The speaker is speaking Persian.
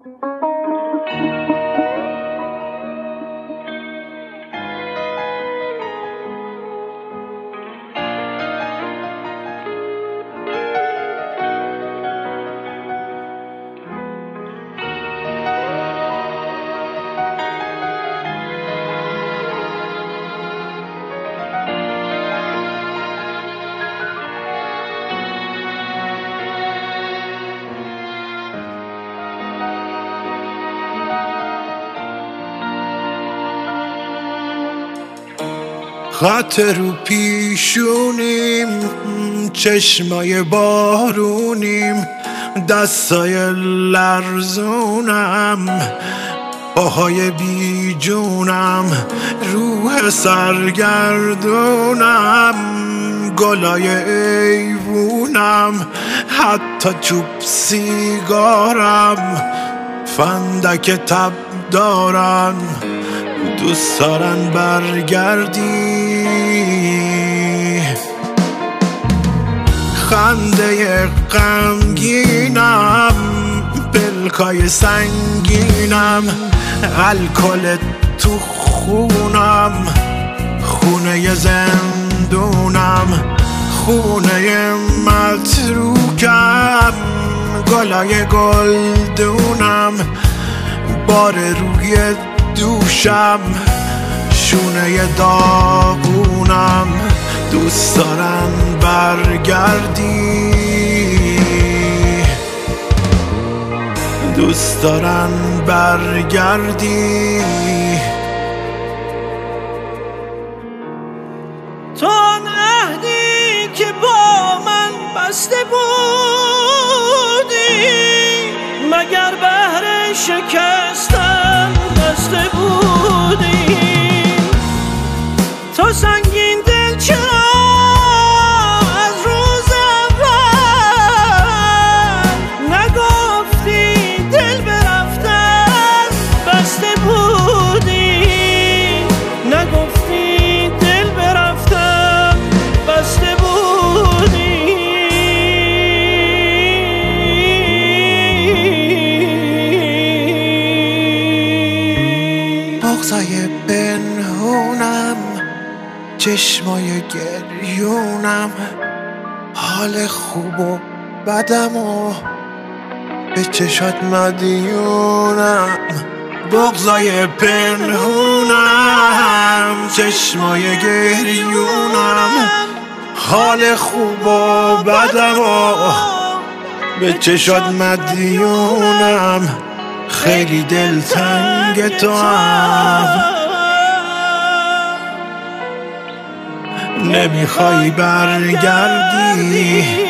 خط رو پیشونیم، چشمای بارونیم، دستای لرزونم، پاهای بی جونم، روح سرگردونم، گلای ایوونم، حتی چوب سیگارم، فندک تب دارن، دوست دارن برگردی. خنده غمگینم، پلکای سنگینم، الکل تو خونم، خونه زندونم، خونه متروکم، گلای گلدونم، بار روی دوشم، شونه داغونم، دوست دارن برگردی، دوست دارن برگردی. تو آن عهدی که با من بسته بودی، مگر بهر شکستن بسته بودی؟ تو سنگین دل چرا از روز اول نگفتی دل برفتن بسته بودی؟ نگفتی دل برفتن بسته بودی؟ بغضای پنهونم، چشمای گریونم، حال خوب و بدم و به چشات مدیونم. بغضای پنهونم، چشمای گریونم، حال خوب و بدم و به چشات مدیونم. خیلی دلتنگ تو هم، نمیخوای برگردی.